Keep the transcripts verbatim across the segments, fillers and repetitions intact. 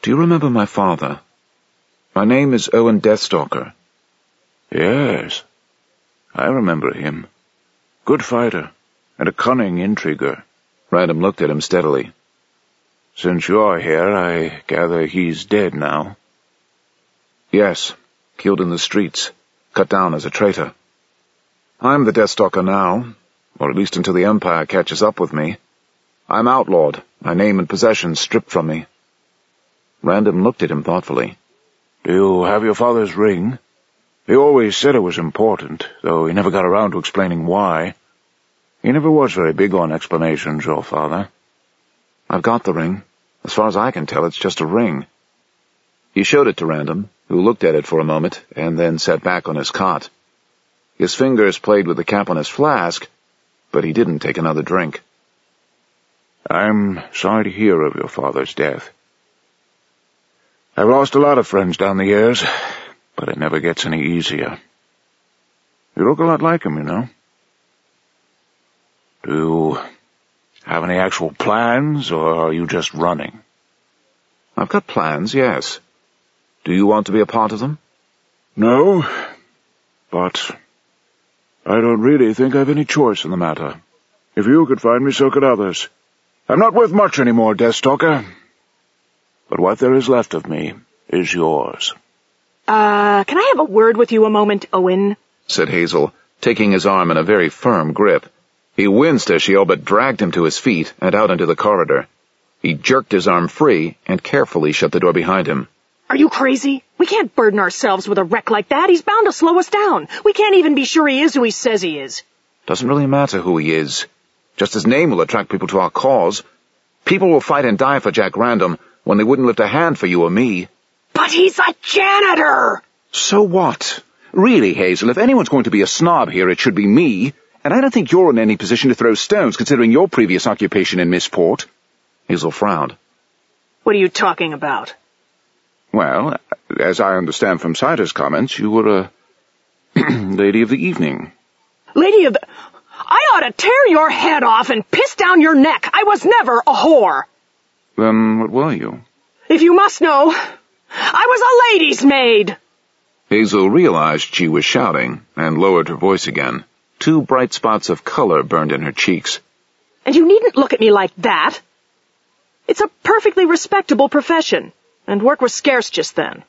Do you remember my father? My name is Owen Deathstalker. Yes, I remember him. Good fighter, and a cunning intriguer. Random looked at him steadily. Since you're here, I gather he's dead now. Yes, killed in the streets, cut down as a traitor. I'm the Deathstalker now, or at least until the Empire catches up with me. I'm outlawed, my name and possessions stripped from me. Random looked at him thoughtfully. Do you have your father's ring? He always said it was important, though he never got around to explaining why. He never was very big on explanations, your father. I've got the ring. As far as I can tell, it's just a ring. He showed it to Random, who looked at it for a moment, and then sat back on his cot. His fingers played with the cap on his flask, but he didn't take another drink. I'm sorry to hear of your father's death. I've lost a lot of friends down the years, but it never gets any easier. You look a lot like him, you know. Do you have any actual plans, or are you just running? I've got plans, yes. Do you want to be a part of them? No, but I don't really think I've any choice in the matter. If you could find me, so could others. I'm not worth much anymore, Deathstalker. But what there is left of me is yours. Uh, can I have a word with you a moment, Owen? Said Hazel, taking his arm in a very firm grip. He winced as she all but dragged him to his feet and out into the corridor. He jerked his arm free and carefully shut the door behind him. Are you crazy? We can't burden ourselves with a wreck like that. He's bound to slow us down. We can't even be sure he is who he says he is. Doesn't really matter who he is. Just his name will attract people to our cause. People will fight and die for Jack Random when they wouldn't lift a hand for you or me. But he's a janitor! So what? Really, Hazel, if anyone's going to be a snob here, it should be me. And I don't think you're in any position to throw stones, considering your previous occupation in Missport. Hazel frowned. What are you talking about? Well, as I understand from Cider's comments, you were a lady of the evening. Lady of the... I ought to tear your head off and piss down your neck. I was never a whore. Then what were you? If you must know, I was a lady's maid. Hazel realized she was shouting and lowered her voice again. Two bright spots of color burned in her cheeks. And you needn't look at me like that. It's a perfectly respectable profession, and work was scarce just then.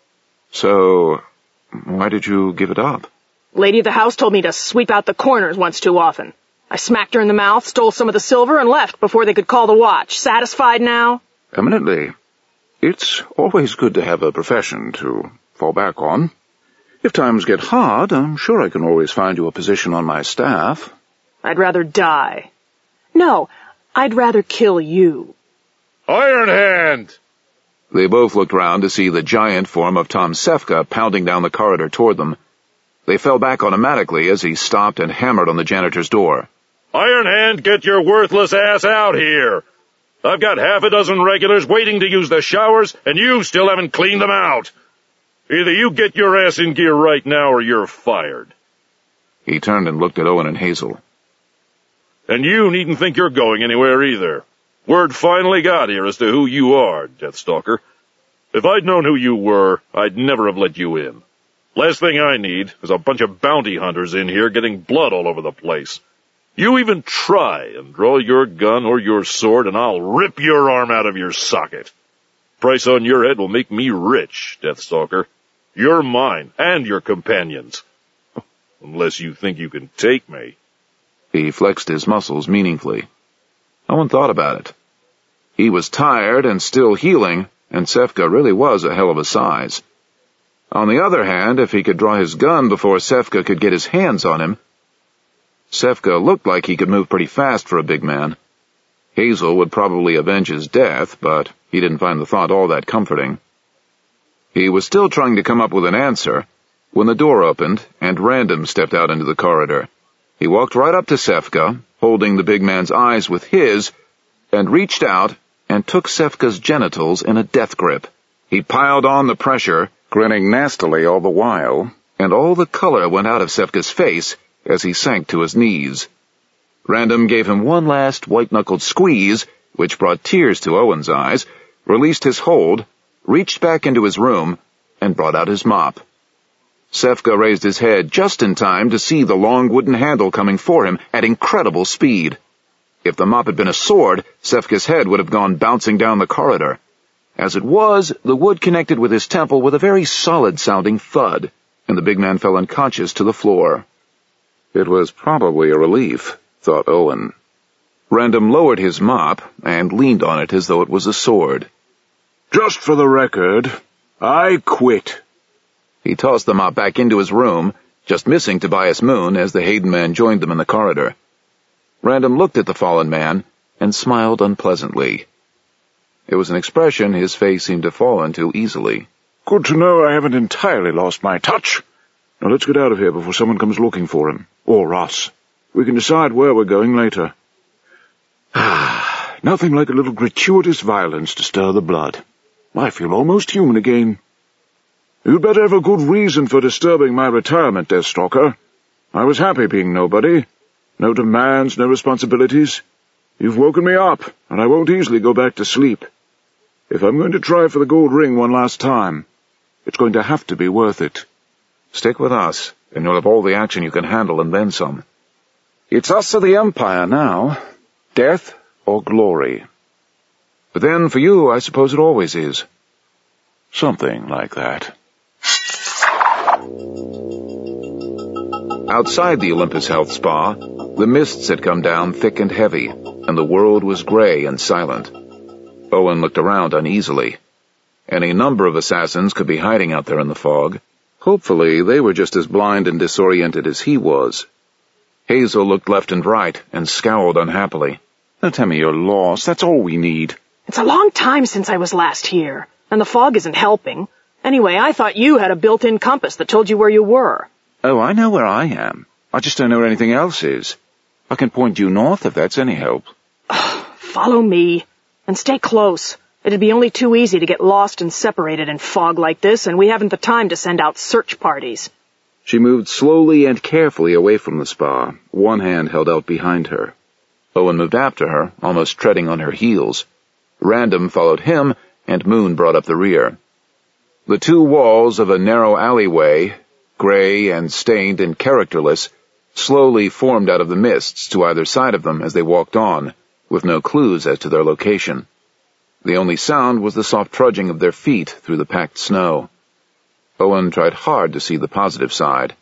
So, why did you give it up? Lady of the house told me to sweep out the corners once too often. I smacked her in the mouth, stole some of the silver, and left before they could call the watch. Satisfied now? Eminently. It's always good to have a profession to fall back on. If times get hard, I'm sure I can always find you a position on my staff. I'd rather die. No, I'd rather kill you. Iron Hand! They both looked round to see the giant form of Tom Sefka pounding down the corridor toward them. They fell back automatically as he stopped and hammered on the janitor's door. Iron Hand, get your worthless ass out here! I've got half a dozen regulars waiting to use the showers, and you still haven't cleaned them out. Either you get your ass in gear right now, or you're fired. He turned and looked at Owen and Hazel. And you needn't think you're going anywhere either. Word finally got here as to who you are, Deathstalker. If I'd known who you were, I'd never have let you in. Last thing I need is a bunch of bounty hunters in here getting blood all over the place. You even try and draw your gun or your sword, and I'll rip your arm out of your socket. Price on your head will make me rich, Deathstalker. You're mine, and your companions. Unless you think you can take me. He flexed his muscles meaningfully. Owen thought about it. He was tired and still healing, and Sefka really was a hell of a size. On the other hand, if he could draw his gun before Sefka could get his hands on him... Sefka looked like he could move pretty fast for a big man. Hazel would probably avenge his death, but he didn't find the thought all that comforting. He was still trying to come up with an answer when the door opened and Random stepped out into the corridor. He walked right up to Sefka, holding the big man's eyes with his, and reached out and took Sefka's genitals in a death grip. He piled on the pressure, grinning nastily all the while, and all the color went out of Sefka's face as he sank to his knees. Random gave him one last white-knuckled squeeze, which brought tears to Owen's eyes, released his hold, reached back into his room, and brought out his mop. Sefka raised his head just in time to see the long wooden handle coming for him at incredible speed. If the mop had been a sword, Sefka's head would have gone bouncing down the corridor. As it was, the wood connected with his temple with a very solid-sounding thud, and the big man fell unconscious to the floor. It was probably a relief, thought Owen. Random lowered his mop and leaned on it as though it was a sword. Just for the record, I quit. He tossed the mop back into his room, just missing Tobias Moon as the Hayden man joined them in the corridor. Random looked at the fallen man and smiled unpleasantly. It was an expression his face seemed to fall into easily. Good to know I haven't entirely lost my touch. Now let's get out of here before someone comes looking for him. Or us. We can decide where we're going later. Ah, nothing like a little gratuitous violence to stir the blood. I feel almost human again. You'd better have a good reason for disturbing my retirement, Deathstalker. I was happy being nobody. No demands, no responsibilities. You've woken me up, and I won't easily go back to sleep. If I'm going to try for the gold ring one last time, it's going to have to be worth it. Stick with us, and you'll have all the action you can handle and then some. It's us or the Empire now. Death or glory. But then, for you, I suppose it always is. Something like that. Outside the Olympus Health Spa, the mists had come down thick and heavy, and the world was gray and silent. Owen looked around uneasily. Any number of assassins could be hiding out there in the fog. Hopefully, they were just as blind and disoriented as he was. Hazel looked left and right and scowled unhappily. Don't tell me you're lost. That's all we need. It's a long time since I was last here, and the fog isn't helping. Anyway, I thought you had a built-in compass that told you where you were. Oh, I know where I am. I just don't know where anything else is. I can point due north if that's any help. Follow me, and stay close. It'd be only too easy to get lost and separated in fog like this, and we haven't the time to send out search parties. She moved slowly and carefully away from the spa, one hand held out behind her. Owen moved after her, almost treading on her heels. Random followed him, and Moon brought up the rear. The two walls of a narrow alleyway, gray and stained and characterless, slowly formed out of the mists to either side of them as they walked on, with no clues as to their location. The only sound was the soft trudging of their feet through the packed snow. Owen tried hard to see the positive side.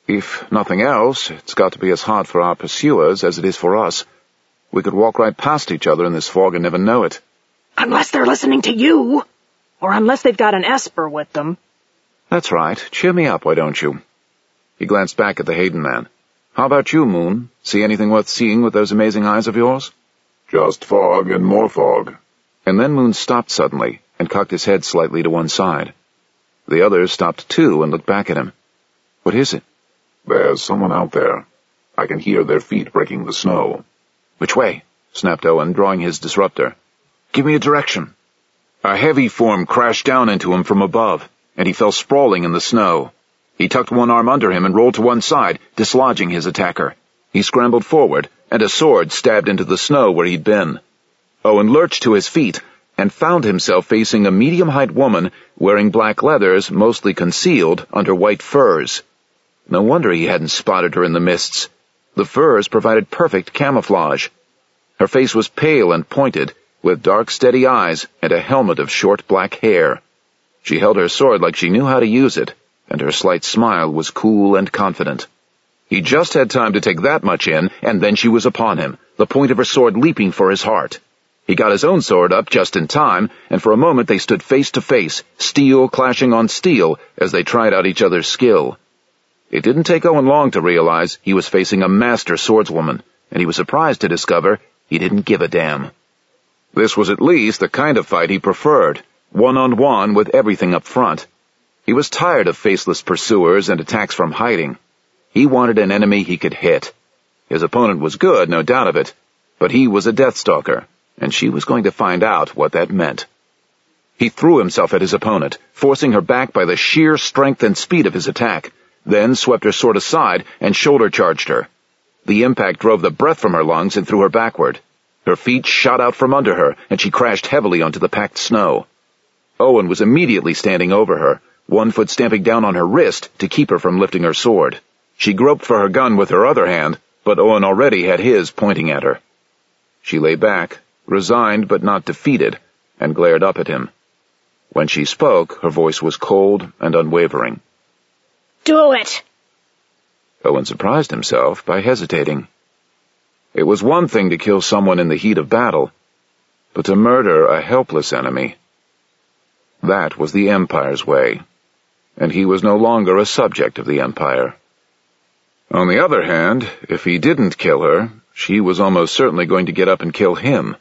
If nothing else, it's got to be as hot for our pursuers as it is for us. We could walk right past each other in this fog and never know it. Unless they're listening to you. Or unless they've got an Esper with them. That's right. Cheer me up, why don't you? He glanced back at the Hayden man. How about you, Moon? See anything worth seeing with those amazing eyes of yours? Just fog and more fog. And then Moon stopped suddenly and cocked his head slightly to one side. The others stopped too and looked back at him. What is it? There's someone out there. I can hear their feet breaking the snow. Which way? Snapped Owen, drawing his disruptor. Give me a direction. A heavy form crashed down into him from above, and he fell sprawling in the snow. He tucked one arm under him and rolled to one side, dislodging his attacker. He scrambled forward, and a sword stabbed into the snow where he'd been. Owen lurched to his feet and found himself facing a medium-height woman wearing black leathers mostly concealed under white furs. No wonder he hadn't spotted her in the mists. The furs provided perfect camouflage. Her face was pale and pointed, with dark, steady eyes and a helmet of short black hair. She held her sword like she knew how to use it, and her slight smile was cool and confident. He just had time to take that much in, and then she was upon him, the point of her sword leaping for his heart. He got his own sword up just in time, and for a moment they stood face to face, steel clashing on steel as they tried out each other's skill. It didn't take Owen long to realize he was facing a master swordswoman, and he was surprised to discover he didn't give a damn. This was at least the kind of fight he preferred, one-on-one with everything up front. He was tired of faceless pursuers and attacks from hiding. He wanted an enemy he could hit. His opponent was good, no doubt of it, but he was a Deathstalker, and she was going to find out what that meant. He threw himself at his opponent, forcing her back by the sheer strength and speed of his attack, then swept her sword aside and shoulder-charged her. The impact drove the breath from her lungs and threw her backward. Her feet shot out from under her, and she crashed heavily onto the packed snow. Owen was immediately standing over her, one foot stamping down on her wrist to keep her from lifting her sword. She groped for her gun with her other hand, but Owen already had his pointing at her. She lay back, resigned but not defeated, and glared up at him. When she spoke, her voice was cold and unwavering. Do it! Owen surprised himself by hesitating. It was one thing to kill someone in the heat of battle, but to murder a helpless enemy. That was the Empire's way, and he was no longer a subject of the Empire. On the other hand, if he didn't kill her, she was almost certainly going to get up and kill him.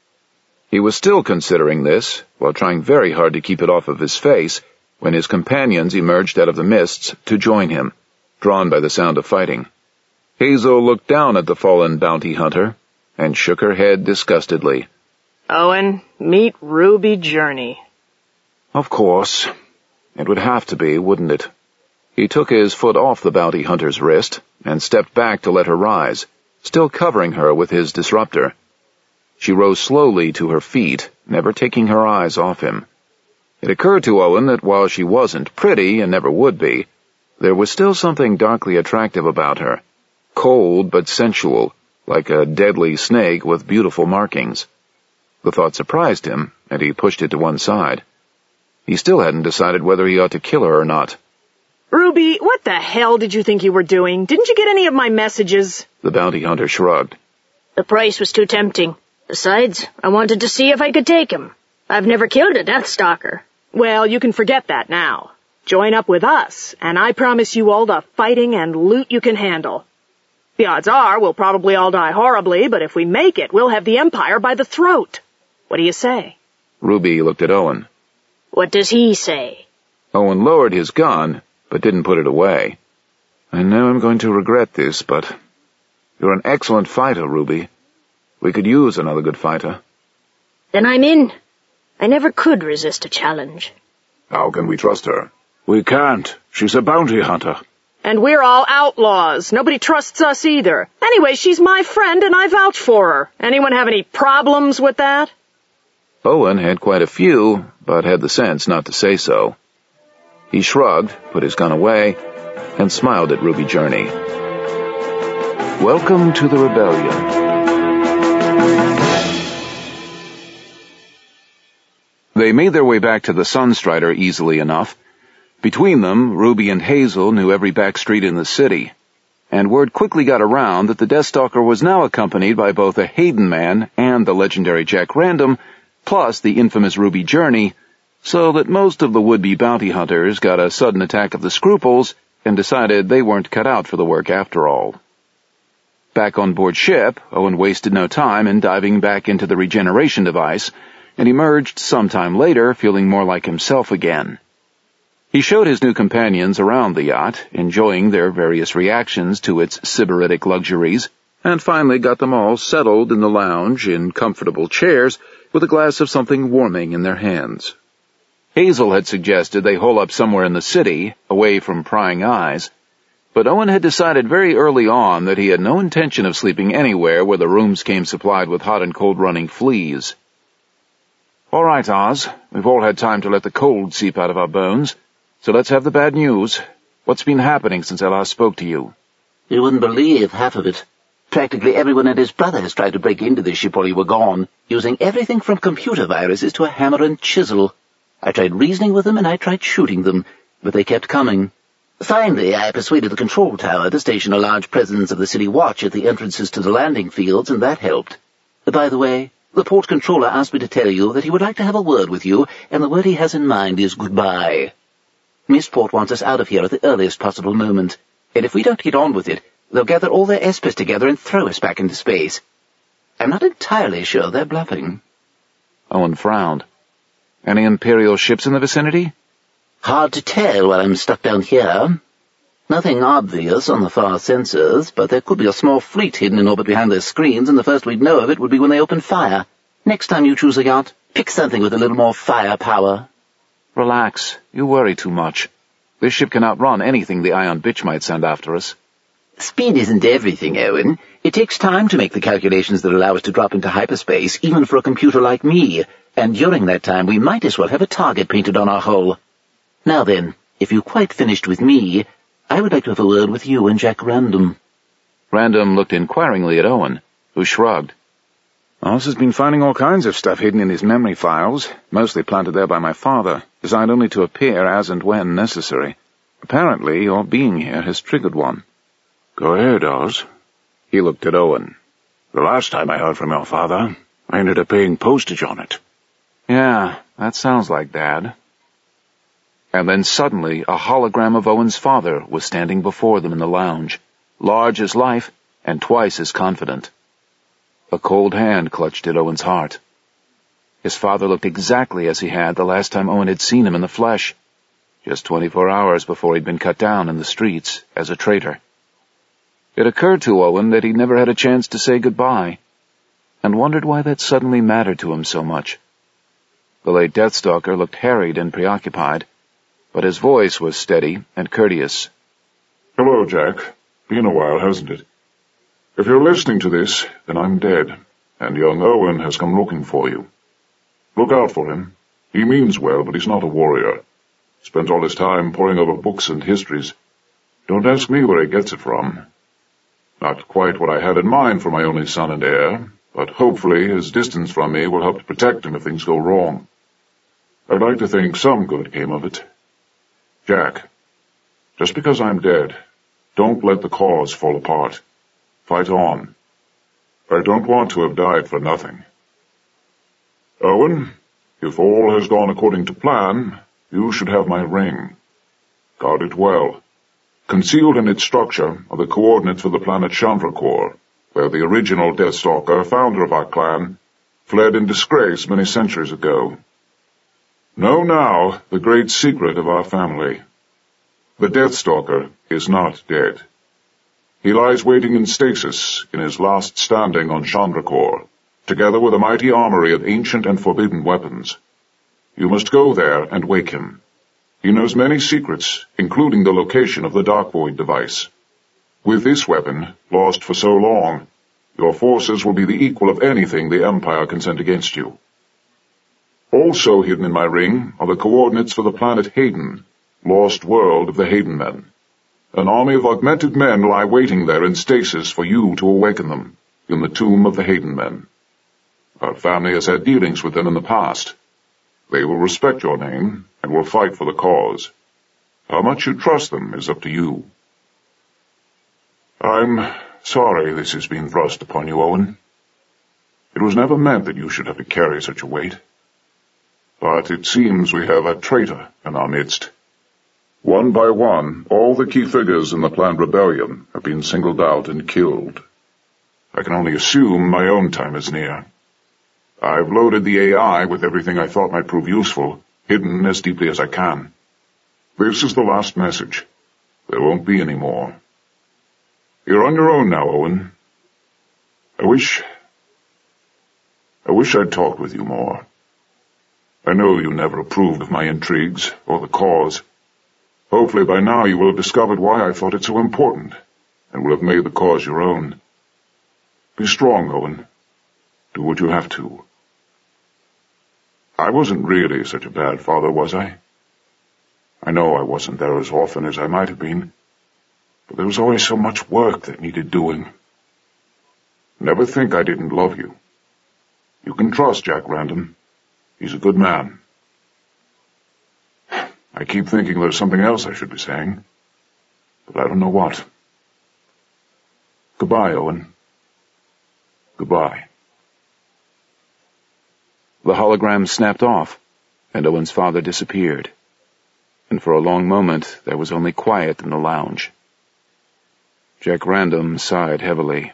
He was still considering this, while trying very hard to keep it off of his face, when his companions emerged out of the mists to join him, drawn by the sound of fighting. Hazel looked down at the fallen bounty hunter, and shook her head disgustedly. Owen, meet Ruby Journey. Of course. It would have to be, wouldn't it? He took his foot off the bounty hunter's wrist, and stepped back to let her rise, still covering her with his disruptor. She rose slowly to her feet, never taking her eyes off him. It occurred to Owen that while she wasn't pretty, and never would be, there was still something darkly attractive about her, cold but sensual, like a deadly snake with beautiful markings. The thought surprised him, and he pushed it to one side. He still hadn't decided whether he ought to kill her or not. Ruby, what the hell did you think you were doing? Didn't you get any of my messages? The bounty hunter shrugged. The price was too tempting. Besides, I wanted to see if I could take him. I've never killed a Deathstalker. Well, you can forget that now. Join up with us, and I promise you all the fighting and loot you can handle. The odds are we'll probably all die horribly, but if we make it, we'll have the Empire by the throat. What do you say? Ruby looked at Owen. What does he say? Owen lowered his gun, but didn't put it away. I know I'm going to regret this, but you're an excellent fighter, Ruby. We could use another good fighter. Then I'm in. I never could resist a challenge. How can we trust her? We can't. She's a bounty hunter. And we're all outlaws. Nobody trusts us either. Anyway, she's my friend and I vouch for her. Anyone have any problems with that? Owen had quite a few, but had the sense not to say so. He shrugged, put his gun away, and smiled at Ruby Journey. Welcome to the rebellion. They made their way back to the Sunstrider easily enough. Between them, Ruby and Hazel knew every back street in the city, and word quickly got around that the Deathstalker was now accompanied by both a Hayden man and the legendary Jack Random, plus the infamous Ruby Journey, so that most of the would-be bounty hunters got a sudden attack of the scruples and decided they weren't cut out for the work after all. Back on board ship, Owen wasted no time in diving back into the regeneration device, and emerged sometime later feeling more like himself again. He showed his new companions around the yacht, enjoying their various reactions to its sybaritic luxuries, and finally got them all settled in the lounge in comfortable chairs with a glass of something warming in their hands. Hazel had suggested they hole up somewhere in the city, away from prying eyes, but Owen had decided very early on that he had no intention of sleeping anywhere where the rooms came supplied with hot and cold running fleas. All right, Oz, we've all had time to let the cold seep out of our bones, so let's have the bad news. What's been happening since I last spoke to you? You wouldn't believe half of it. Practically everyone and his brother has tried to break into this ship while you were gone, using everything from computer viruses to a hammer and chisel. I tried reasoning with them and I tried shooting them, but they kept coming. Finally, I persuaded the control tower to station a large presence of the city watch at the entrances to the landing fields, and that helped. By the way, the port controller asked me to tell you that he would like to have a word with you, and the word he has in mind is goodbye. Mistport wants us out of here at the earliest possible moment, and if we don't get on with it, they'll gather all their espers together and throw us back into space. I'm not entirely sure they're bluffing. Owen frowned. Any Imperial ships in the vicinity? Hard to tell while I'm stuck down here. Nothing obvious on the far sensors, but there could be a small fleet hidden in orbit behind their screens, and the first we'd know of it would be when they open fire. Next time you choose a yacht, pick something with a little more firepower. Relax. You worry too much. This ship can outrun anything the Ion Bitch might send after us. Speed isn't everything, Owen. It takes time to make the calculations that allow us to drop into hyperspace, even for a computer like me. And during that time we might as well have a target painted on our hull. Now then, if you've quite finished with me, I would like to have a word with you and Jack Random." Random looked inquiringly at Owen, who shrugged. Oz has been finding all kinds of stuff hidden in his memory files, mostly planted there by my father, designed only to appear as and when necessary. Apparently, your being here has triggered one. "Go ahead, Oz." He looked at Owen. "The last time I heard from your father, I ended up paying postage on it." "Yeah, that sounds like Dad." And then suddenly a hologram of Owen's father was standing before them in the lounge, large as life and twice as confident. A cold hand clutched at Owen's heart. His father looked exactly as he had the last time Owen had seen him in the flesh, just twenty-four hours before he'd been cut down in the streets as a traitor. It occurred to Owen that he'd never had a chance to say goodbye, and wondered why that suddenly mattered to him so much. The late Deathstalker looked harried and preoccupied, but his voice was steady and courteous. "Hello, Jack. Been a while, hasn't it? If you're listening to this, then I'm dead, and young Owen has come looking for you. Look out for him. He means well, but he's not a warrior. Spends all his time poring over books and histories. Don't ask me where he gets it from. Not quite what I had in mind for my only son and heir, but hopefully his distance from me will help to protect him if things go wrong. I'd like to think some good came of it. Jack, just because I'm dead, don't let the cause fall apart. Fight on. I don't want to have died for nothing. Owen, if all has gone according to plan, you should have my ring. Guard it well. Concealed in its structure are the coordinates for the planet Chandrakor, where the original Deathstalker, founder of our clan, fled in disgrace many centuries ago. Know now the great secret of our family. The Deathstalker is not dead. He lies waiting in stasis in his last standing on Chandrakor, together with a mighty armory of ancient and forbidden weapons. You must go there and wake him. He knows many secrets, including the location of the Dark Void device. With this weapon, lost for so long, your forces will be the equal of anything the Empire can send against you. Also hidden in my ring are the coordinates for the planet Hayden, lost world of the Hayden Men. An army of augmented men lie waiting there in stasis for you to awaken them, in the tomb of the Hayden Men. Our family has had dealings with them in the past. They will respect your name, and will fight for the cause. How much you trust them is up to you. I'm sorry this has been thrust upon you, Owen. It was never meant that you should have to carry such a weight. But it seems we have a traitor in our midst. One by one, all the key figures in the planned rebellion have been singled out and killed. I can only assume my own time is near. I've loaded the A I with everything I thought might prove useful, hidden as deeply as I can. This is the last message. There won't be any more. You're on your own now, Owen. I wish... I wish I'd talked with you more. I know you never approved of my intrigues, or the cause. Hopefully by now you will have discovered why I thought it so important, and will have made the cause your own. Be strong, Owen. Do what you have to. I wasn't really such a bad father, was I? I know I wasn't there as often as I might have been, but there was always so much work that needed doing. Never think I didn't love you. You can trust Jack Random. He's a good man. I keep thinking there's something else I should be saying, but I don't know what. Goodbye, Owen. Goodbye. The hologram snapped off, and Owen's father disappeared, and for a long moment there was only quiet in the lounge. Jack Random sighed heavily.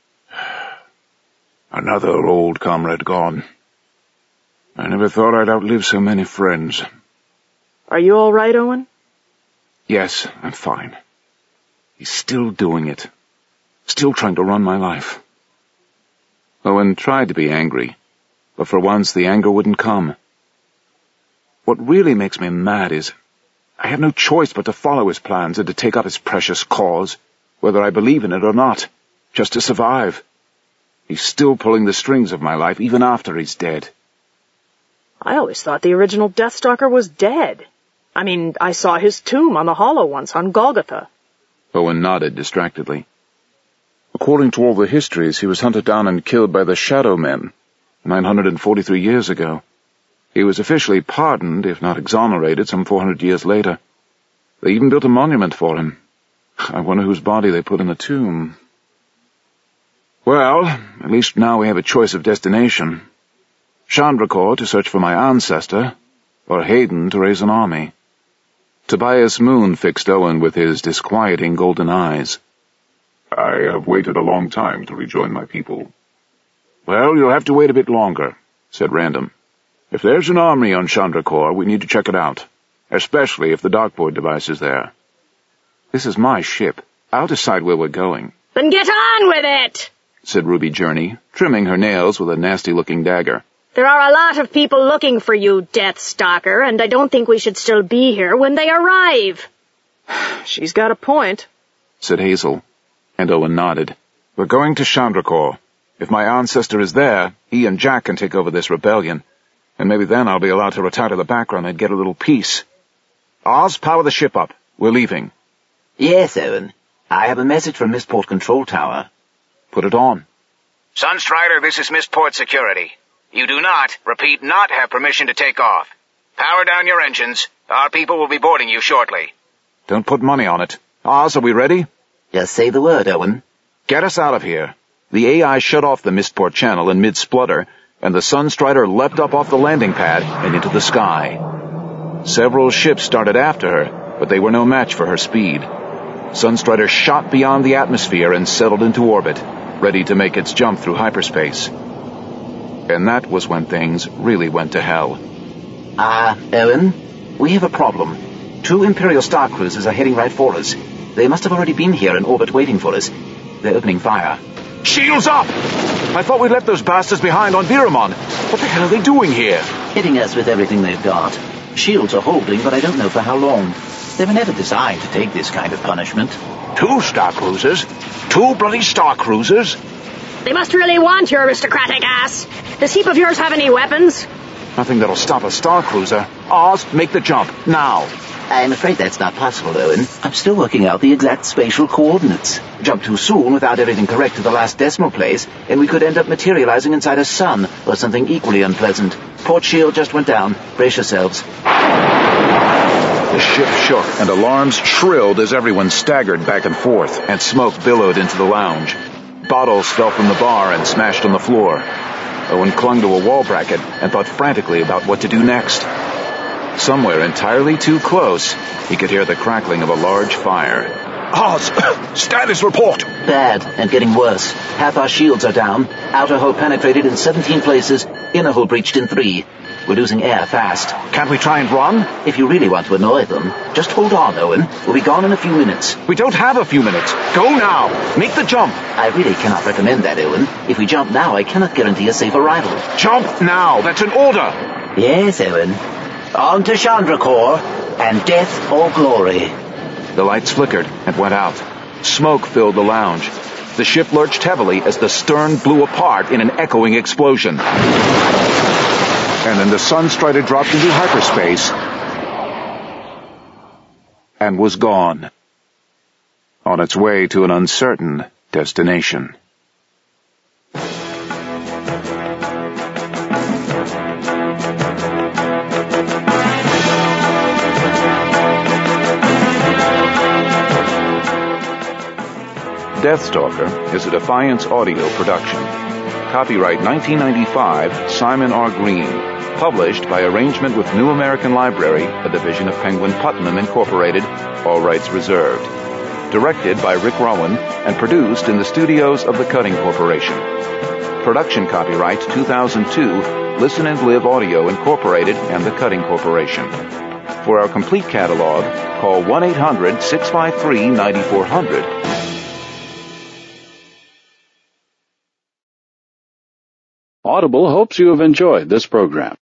Another old comrade gone. I never thought I'd outlive so many friends. Are you all right, Owen? Yes, I'm fine. He's still doing it. Still trying to run my life. Owen tried to be angry, but for once the anger wouldn't come. What really makes me mad is I have no choice but to follow his plans and to take up his precious cause, whether I believe in it or not, just to survive. He's still pulling the strings of my life even after he's dead. I always thought the original Deathstalker was dead. I mean, I saw his tomb on the Hollow once on Golgotha. Owen nodded distractedly. According to all the histories, he was hunted down and killed by the Shadow Men nine hundred forty-three years ago. He was officially pardoned, if not exonerated, some four hundred years later. They even built a monument for him. I wonder whose body they put in the tomb. Well, at least now we have a choice of destination. Chandrakor to search for my ancestor, or Hayden to raise an army. Tobias Moon fixed Owen with his disquieting golden eyes. I have waited a long time to rejoin my people. Well, you'll have to wait a bit longer, said Random. If there's an army on Chandrakor, we need to check it out, especially if the Darkboard device is there. This is my ship. I'll decide where we're going. Then get on with it, said Ruby Journey, trimming her nails with a nasty-looking dagger. There are a lot of people looking for you, Deathstalker, and I don't think we should still be here when they arrive. She's got a point, said Hazel, and Owen nodded. We're going to Chandrakor. If my ancestor is there, he and Jack can take over this rebellion, and maybe then I'll be allowed to retire to the background and get a little peace. Oz, power the ship up. We're leaving. Yes, Owen. I have a message from Mistport Control Tower. Put it on. Sunstrider, this is Mistport Security. You do not, repeat, not have permission to take off. Power down your engines. Our people will be boarding you shortly. Don't put money on it. Oz, are we ready? Just say the word, Owen. Get us out of here. The A I shut off the Mistport channel in mid-splutter, and the Sunstrider leapt up off the landing pad and into the sky. Several ships started after her, but they were no match for her speed. Sunstrider shot beyond the atmosphere and settled into orbit, ready to make its jump through hyperspace. And that was when things really went to hell. Ah, uh, Owen, we have a problem. Two Imperial Star Cruisers are heading right for us. They must have already been here in orbit waiting for us. They're opening fire. Shields up! I thought we'd left those bastards behind on Viramon. What the hell are they doing here? Hitting us with everything they've got. Shields are holding, but I don't know for how long. They were never designed to take this kind of punishment. Two Star Cruisers? Two bloody Star Cruisers? They must really want your aristocratic ass. Does heap of yours have any weapons? Nothing that'll stop a Star Cruiser. Oz, make the jump, now. I'm afraid that's not possible, Owen. I'm still working out the exact spatial coordinates. Jump too soon without everything correct to the last decimal place, and we could end up materializing inside a sun, or something equally unpleasant. Port shield just went down. Brace yourselves. The ship shook, and alarms shrilled as everyone staggered back and forth, and smoke billowed into the lounge. Bottles fell from the bar and smashed on the floor. Owen clung to a wall bracket and thought frantically about what to do next. Somewhere entirely too close, he could hear the crackling of a large fire. Oz, status report! Bad, and getting worse. Half our shields are down. Outer hull penetrated in seventeen places. Inner hull breached in three. We're losing air fast. Can't we try and run? If you really want to annoy them, just hold on, Owen. We'll be gone in a few minutes. We don't have a few minutes. Go now! Make the jump! I really cannot recommend that, Owen. If we jump now, I cannot guarantee a safe arrival. Jump now! That's an order! Yes, Owen. On to Chandrakor, and death or glory. The lights flickered and went out. Smoke filled the lounge. The ship lurched heavily as the stern blew apart in an echoing explosion. And then the Sunstrider dropped into hyperspace and was gone, on its way to an uncertain destination. Deathstalker is a Defiance Audio production. Copyright nineteen ninety-five, Simon R. Green. Published by arrangement with New American Library, a division of Penguin Putnam Incorporated, all rights reserved. Directed by Rick Rowan and produced in the studios of the Cutting Corporation. Production copyright two thousand two, Listen and Live Audio Incorporated and the Cutting Corporation. For our complete catalog, call one eight hundred, six five three, nine four zero zero. Audible hopes you have enjoyed this program.